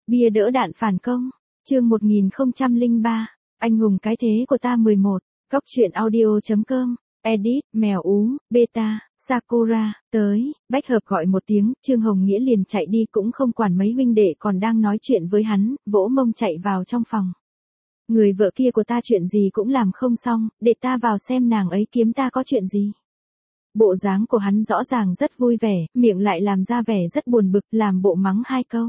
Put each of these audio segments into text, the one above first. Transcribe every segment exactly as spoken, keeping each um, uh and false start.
Bia đỡ đạn phản công. Chương một nghìn không trăm lẻ ba. Anh hùng cái thế của ta mười một. Góc truyện audio chấm com. Edit, mèo ú, beta, Sakura, tới, bách hợp gọi một tiếng, Trương Hồng Nghĩa liền chạy đi cũng không quản mấy huynh đệ còn đang nói chuyện với hắn, vỗ mông chạy vào trong phòng. Người vợ kia của ta chuyện gì cũng làm không xong, để ta vào xem nàng ấy kiếm ta có chuyện gì. Bộ dáng của hắn rõ ràng rất vui vẻ, miệng lại làm ra vẻ rất buồn bực, làm bộ mắng hai câu.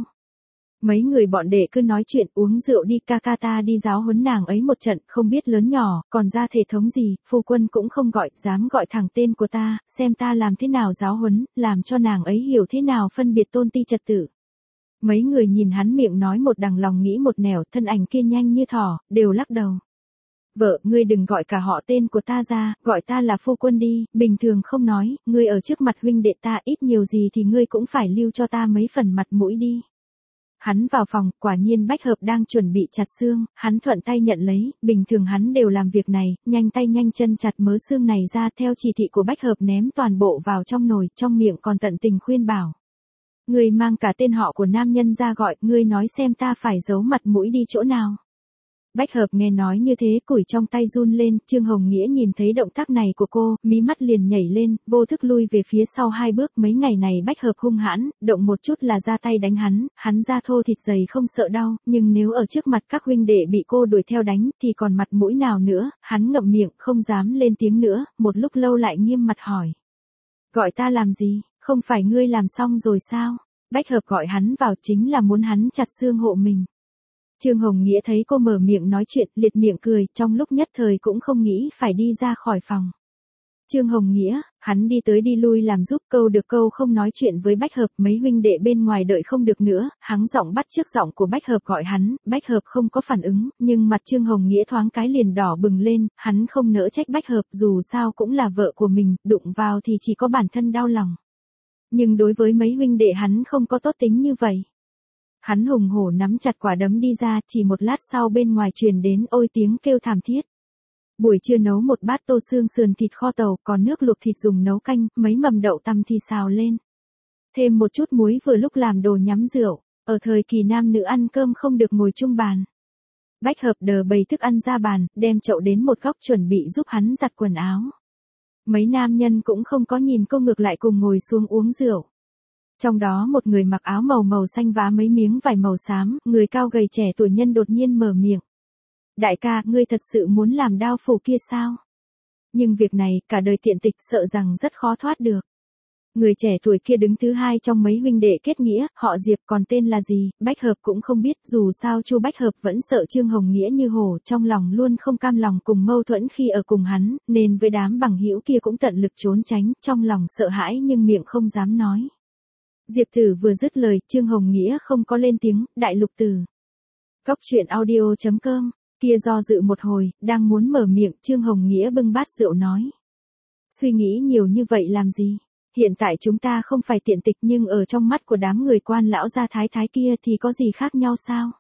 Mấy người bọn đệ cứ nói chuyện uống rượu đi, ca ca ta đi giáo huấn nàng ấy một trận, không biết lớn nhỏ, còn ra thể thống gì, phu quân cũng không gọi, dám gọi thẳng tên của ta, xem ta làm thế nào giáo huấn, làm cho nàng ấy hiểu thế nào phân biệt tôn ti trật tự. Mấy người nhìn hắn miệng nói một đằng lòng nghĩ một nẻo, thân ảnh kia nhanh như thỏ, đều lắc đầu. Vợ, ngươi đừng gọi cả họ tên của ta ra, gọi ta là phu quân đi, bình thường không nói, ngươi ở trước mặt huynh đệ ta ít nhiều gì thì ngươi cũng phải lưu cho ta mấy phần mặt mũi đi. Hắn vào phòng, quả nhiên bách hợp đang chuẩn bị chặt xương, hắn thuận tay nhận lấy, bình thường hắn đều làm việc này, nhanh tay nhanh chân chặt mớ xương này ra theo chỉ thị của bách hợp ném toàn bộ vào trong nồi, trong miệng còn tận tình khuyên bảo. Ngươi mang cả tên họ của nam nhân ra gọi, ngươi nói xem ta phải giấu mặt mũi đi chỗ nào. Bách hợp nghe nói như thế, củi trong tay run lên, Trương Hồng Nghĩa nhìn thấy động tác này của cô, mí mắt liền nhảy lên, vô thức lui về phía sau hai bước, mấy ngày này bách hợp hung hãn, động một chút là ra tay đánh hắn, hắn da thô thịt dày không sợ đau, nhưng nếu ở trước mặt các huynh đệ bị cô đuổi theo đánh, thì còn mặt mũi nào nữa, hắn ngậm miệng, không dám lên tiếng nữa, một lúc lâu lại nghiêm mặt hỏi. Gọi ta làm gì, không phải ngươi làm xong rồi sao? Bách hợp gọi hắn vào chính là muốn hắn chặt xương hộ mình. Trương Hồng Nghĩa thấy cô mở miệng nói chuyện, liệt miệng cười, trong lúc nhất thời cũng không nghĩ phải đi ra khỏi phòng. Trương Hồng Nghĩa, hắn đi tới đi lui làm giúp, câu được câu không nói chuyện với bách hợp, mấy huynh đệ bên ngoài đợi không được nữa, hắn giọng bắt trước giọng của bách hợp gọi hắn, bách hợp không có phản ứng, nhưng mặt Trương Hồng Nghĩa thoáng cái liền đỏ bừng lên, hắn không nỡ trách bách hợp, dù sao cũng là vợ của mình, đụng vào thì chỉ có bản thân đau lòng. Nhưng đối với mấy huynh đệ hắn không có tốt tính như vậy. Hắn hùng hổ nắm chặt quả đấm đi ra, chỉ một lát sau bên ngoài truyền đến ôi tiếng kêu thảm thiết. Buổi trưa nấu một bát tô xương sườn thịt kho tàu, còn nước luộc thịt dùng nấu canh, mấy mầm đậu tằm thì xào lên. Thêm một chút muối vừa lúc làm đồ nhắm rượu, ở thời kỳ nam nữ ăn cơm không được ngồi chung bàn. Bách hợp đờ bày thức ăn ra bàn, đem chậu đến một góc chuẩn bị giúp hắn giặt quần áo. Mấy nam nhân cũng không có nhìn cô, ngược lại cùng ngồi xuống uống rượu. Trong đó một người mặc áo màu màu xanh vá mấy miếng vải màu xám, người cao gầy trẻ tuổi nhân đột nhiên mở miệng. Đại ca, ngươi thật sự muốn làm đao phủ kia sao? Nhưng việc này, cả đời tiện tịch sợ rằng rất khó thoát được. Người trẻ tuổi kia đứng thứ hai trong mấy huynh đệ kết nghĩa, họ Diệp, còn tên là gì, Bách Hợp cũng không biết, dù sao Chu Bách Hợp vẫn sợ Trương Hồng Nghĩa như hổ, trong lòng luôn không cam lòng cùng mâu thuẫn khi ở cùng hắn, nên với đám bằng hữu kia cũng tận lực trốn tránh, trong lòng sợ hãi nhưng miệng không dám nói. Diệp Tử vừa dứt lời, Trương Hồng Nghĩa không có lên tiếng, Đại Lục Tử. Góc truyện audio chấm com, kia do dự một hồi, đang muốn mở miệng, Trương Hồng Nghĩa bưng bát rượu nói. Suy nghĩ nhiều như vậy làm gì? Hiện tại chúng ta không phải tiện tịch nhưng ở trong mắt của đám người quan lão gia thái thái kia thì có gì khác nhau sao?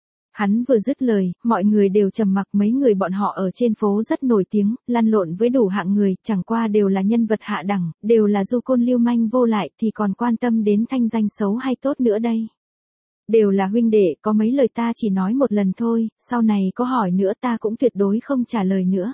Hắn vừa dứt lời, mọi người đều trầm mặc, mấy người bọn họ ở trên phố rất nổi tiếng, lăn lộn với đủ hạng người, chẳng qua đều là nhân vật hạ đẳng, đều là du côn lưu manh vô lại thì còn quan tâm đến thanh danh xấu hay tốt nữa đây. Đều là huynh đệ, có mấy lời ta chỉ nói một lần thôi, sau này có hỏi nữa ta cũng tuyệt đối không trả lời nữa.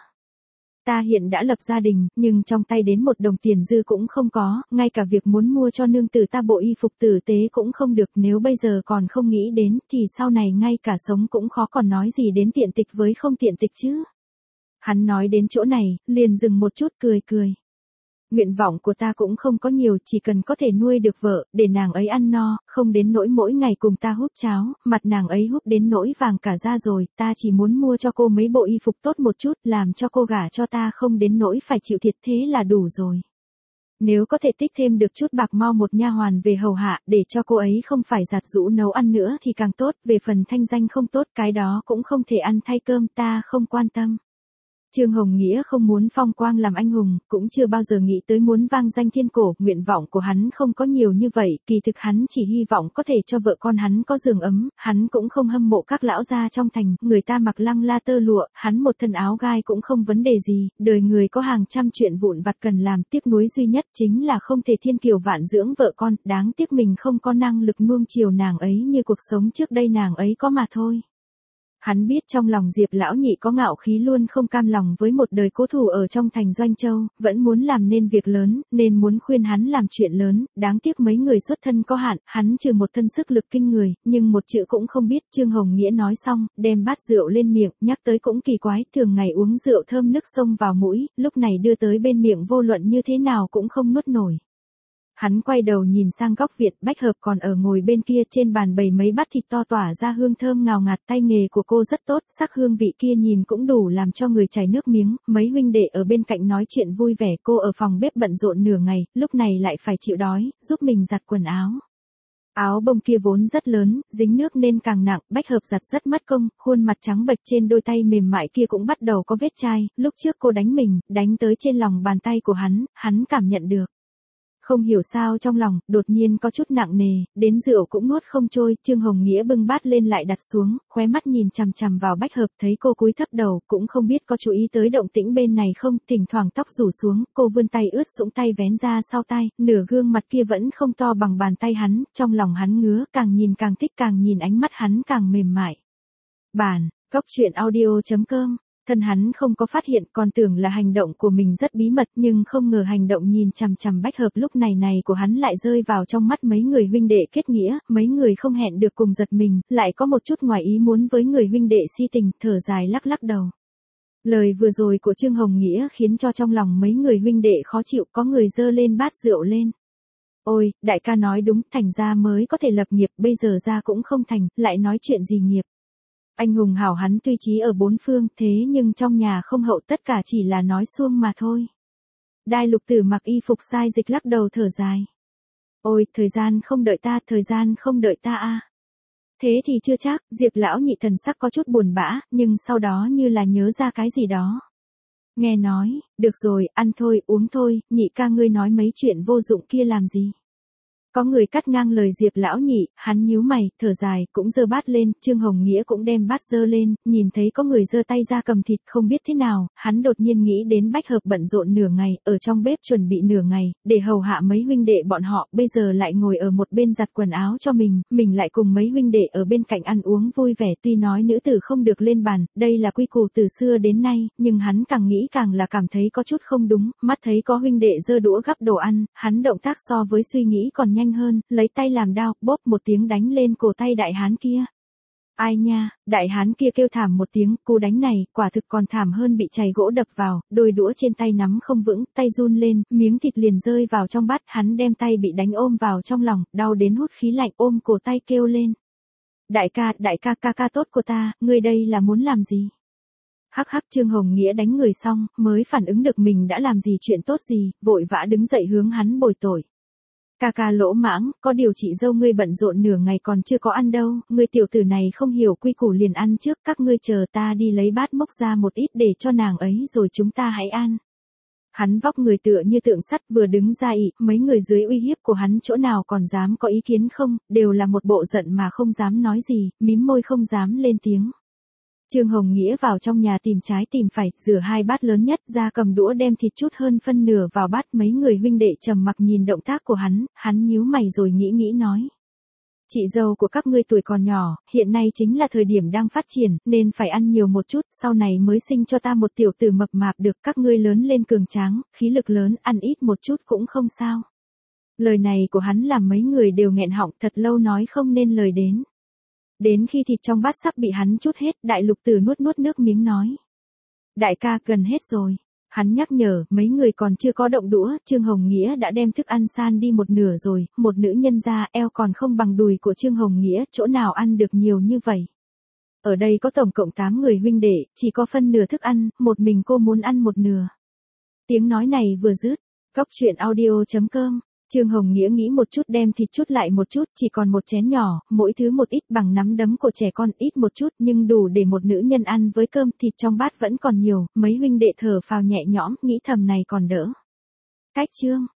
Ta hiện đã lập gia đình, nhưng trong tay đến một đồng tiền dư cũng không có, ngay cả việc muốn mua cho nương tử ta bộ y phục tử tế cũng không được, nếu bây giờ còn không nghĩ đến, thì sau này ngay cả sống cũng khó còn nói gì đến tiện tịch với không tiện tịch chứ. Hắn nói đến chỗ này, liền dừng một chút cười cười. Nguyện vọng của ta cũng không có nhiều, chỉ cần có thể nuôi được vợ, để nàng ấy ăn no, không đến nỗi mỗi ngày cùng ta húp cháo, mặt nàng ấy húp đến nỗi vàng cả da rồi, ta chỉ muốn mua cho cô mấy bộ y phục tốt một chút, làm cho cô gả cho ta không đến nỗi phải chịu thiệt, thế là đủ rồi. Nếu có thể tích thêm được chút bạc mau một nha hoàn về hầu hạ, để cho cô ấy không phải giặt giũ nấu ăn nữa thì càng tốt, về phần thanh danh không tốt, cái đó cũng không thể ăn thay cơm, ta không quan tâm. Trương Hồng Nghĩa không muốn phong quang làm anh hùng, cũng chưa bao giờ nghĩ tới muốn vang danh thiên cổ, nguyện vọng của hắn không có nhiều như vậy, kỳ thực hắn chỉ hy vọng có thể cho vợ con hắn có giường ấm, hắn cũng không hâm mộ các lão gia trong thành, người ta mặc lăng la tơ lụa, hắn một thân áo gai cũng không vấn đề gì, đời người có hàng trăm chuyện vụn vặt cần làm, tiếc nuối duy nhất chính là không thể thiên kiều vạn dưỡng vợ con, đáng tiếc mình không có năng lực nuông chiều nàng ấy như cuộc sống trước đây nàng ấy có mà thôi. Hắn biết trong lòng Diệp lão nhị có ngạo khí luôn không cam lòng với một đời cố thủ ở trong thành Doanh Châu, vẫn muốn làm nên việc lớn, nên muốn khuyên hắn làm chuyện lớn, đáng tiếc mấy người xuất thân có hạn, hắn trừ một thân sức lực kinh người, nhưng một chữ cũng không biết. Trương Hồng Nghĩa nói xong, đem bát rượu lên miệng, nhắc tới cũng kỳ quái, thường ngày uống rượu thơm nước sông vào mũi, lúc này đưa tới bên miệng vô luận như thế nào cũng không nuốt nổi. Hắn quay đầu nhìn sang góc viện, Bách Hợp còn ở ngồi bên kia, trên bàn bày mấy bát thịt to tỏa ra hương thơm ngào ngạt, tay nghề của cô rất tốt, sắc hương vị kia nhìn cũng đủ làm cho người chảy nước miếng, mấy huynh đệ ở bên cạnh nói chuyện vui vẻ, cô ở phòng bếp bận rộn nửa ngày, lúc này lại phải chịu đói, giúp mình giặt quần áo. Áo bông kia vốn rất lớn, dính nước nên càng nặng, Bách Hợp giặt rất mất công, khuôn mặt trắng bệch trên đôi tay mềm mại kia cũng bắt đầu có vết chai, lúc trước cô đánh mình, đánh tới trên lòng bàn tay của hắn, hắn cảm nhận được. Không hiểu sao trong lòng, đột nhiên có chút nặng nề, đến rượu cũng nuốt không trôi, Trương Hồng Nghĩa bưng bát lên lại đặt xuống, khóe mắt nhìn chằm chằm vào Bách Hợp, thấy cô cúi thấp đầu, cũng không biết có chú ý tới động tĩnh bên này không, thỉnh thoảng tóc rủ xuống, cô vươn tay ướt sũng tay vén ra sau tay, nửa gương mặt kia vẫn không to bằng bàn tay hắn, trong lòng hắn ngứa, càng nhìn càng thích, càng nhìn ánh mắt hắn càng mềm mại. Bản, góc truyện audio chấm com. Thân hắn không có phát hiện, còn tưởng là hành động của mình rất bí mật, nhưng không ngờ hành động nhìn chằm chằm Bách Hợp lúc này này của hắn lại rơi vào trong mắt mấy người huynh đệ kết nghĩa, mấy người không hẹn được cùng giật mình, lại có một chút ngoài ý muốn với người huynh đệ si tình, thở dài lắc lắc đầu. Lời vừa rồi của Trương Hồng Nghĩa khiến cho trong lòng mấy người huynh đệ khó chịu, có người dơ lên bát rượu lên. Ôi, đại ca nói đúng, thành ra mới có thể lập nghiệp, bây giờ ra cũng không thành, lại nói chuyện gì nghiệp. Anh hùng hảo hắn tuy chí ở bốn phương, thế nhưng trong nhà không hậu, tất cả chỉ là nói suông mà thôi. Đai Lục Tử mặc y phục sai dịch lắc đầu thở dài. Ôi, thời gian không đợi ta, thời gian không đợi ta a. Thế thì chưa chắc, Diệp lão nhị thần sắc có chút buồn bã, nhưng sau đó như là nhớ ra cái gì đó. Nghe nói, được rồi, ăn thôi, uống thôi, nhị ca ngươi nói mấy chuyện vô dụng kia làm gì. Có người cắt ngang lời Diệp lão nhị, hắn nhíu mày, thở dài, cũng giơ bát lên, Trương Hồng Nghĩa cũng đem bát giơ lên, nhìn thấy có người giơ tay ra cầm thịt không biết thế nào, hắn đột nhiên nghĩ đến Bách Hợp bận rộn nửa ngày, ở trong bếp chuẩn bị nửa ngày, để hầu hạ mấy huynh đệ bọn họ, bây giờ lại ngồi ở một bên giặt quần áo cho mình, mình lại cùng mấy huynh đệ ở bên cạnh ăn uống vui vẻ, tuy nói nữ tử không được lên bàn, đây là quy củ từ xưa đến nay, nhưng hắn càng nghĩ càng là cảm thấy có chút không đúng, mắt thấy có huynh đệ giơ đũa gắp đồ ăn, hắn động tác so với suy nghĩ còn nhanh hơn, lấy tay làm đao, bóp một tiếng đánh lên cổ tay đại hán kia. Ai nha, đại hán kia kêu thảm một tiếng, cú đánh này, quả thực còn thảm hơn bị chày gỗ đập vào, đôi đũa trên tay nắm không vững, tay run lên, miếng thịt liền rơi vào trong bát, hắn đem tay bị đánh ôm vào trong lòng, đau đến hút khí lạnh, ôm cổ tay kêu lên. Đại ca, đại ca, ca ca tốt của ta, ngươi đây là muốn làm gì? Hắc hắc, Trương Hồng Nghĩa đánh người xong, mới phản ứng được mình đã làm gì chuyện tốt gì, vội vã đứng dậy hướng hắn bồi tội. Ca ca lỗ mãng, có điều chị dâu ngươi bận rộn nửa ngày còn chưa có ăn đâu, ngươi tiểu tử này không hiểu quy củ liền ăn trước, các ngươi chờ ta đi lấy bát mốc ra một ít để cho nàng ấy rồi chúng ta hãy ăn. Hắn vóc người tựa như tượng sắt vừa đứng ra ị, mấy người dưới uy hiếp của hắn chỗ nào còn dám có ý kiến không, đều là một bộ giận mà không dám nói gì, mím môi không dám lên tiếng. Trương Hồng Nghĩa vào trong nhà tìm trái tìm phải, rửa hai bát lớn nhất ra cầm đũa đem thịt chút hơn phân nửa vào bát, mấy người huynh đệ trầm mặc nhìn động tác của hắn, hắn nhíu mày rồi nghĩ nghĩ nói. Chị dâu của các ngươi tuổi còn nhỏ, hiện nay chính là thời điểm đang phát triển, nên phải ăn nhiều một chút, sau này mới sinh cho ta một tiểu tử mập mạp được, các ngươi lớn lên cường tráng, khí lực lớn, ăn ít một chút cũng không sao. Lời này của hắn làm mấy người đều nghẹn họng, thật lâu nói không nên lời đến. Đến khi thịt trong bát sắp bị hắn chút hết, Đại Lục Tử nuốt nuốt nước miếng nói. Đại ca, gần hết rồi. Hắn nhắc nhở, mấy người còn chưa có động đũa, Trương Hồng Nghĩa đã đem thức ăn san đi một nửa rồi, một nữ nhân ra, eo còn không bằng đùi của Trương Hồng Nghĩa, chỗ nào ăn được nhiều như vậy. Ở đây có tổng cộng tám người huynh đệ, chỉ có phân nửa thức ăn, một mình cô muốn ăn một nửa. Tiếng nói này vừa dứt, góc truyện audio chấm com Trương Hồng Nghĩa nghĩ một chút đem thịt chút lại một chút, chỉ còn một chén nhỏ, mỗi thứ một ít bằng nắm đấm của trẻ con, ít một chút nhưng đủ để một nữ nhân ăn với cơm, thịt trong bát vẫn còn nhiều, mấy huynh đệ thở phào nhẹ nhõm, nghĩ thầm này còn đỡ. Cách Trương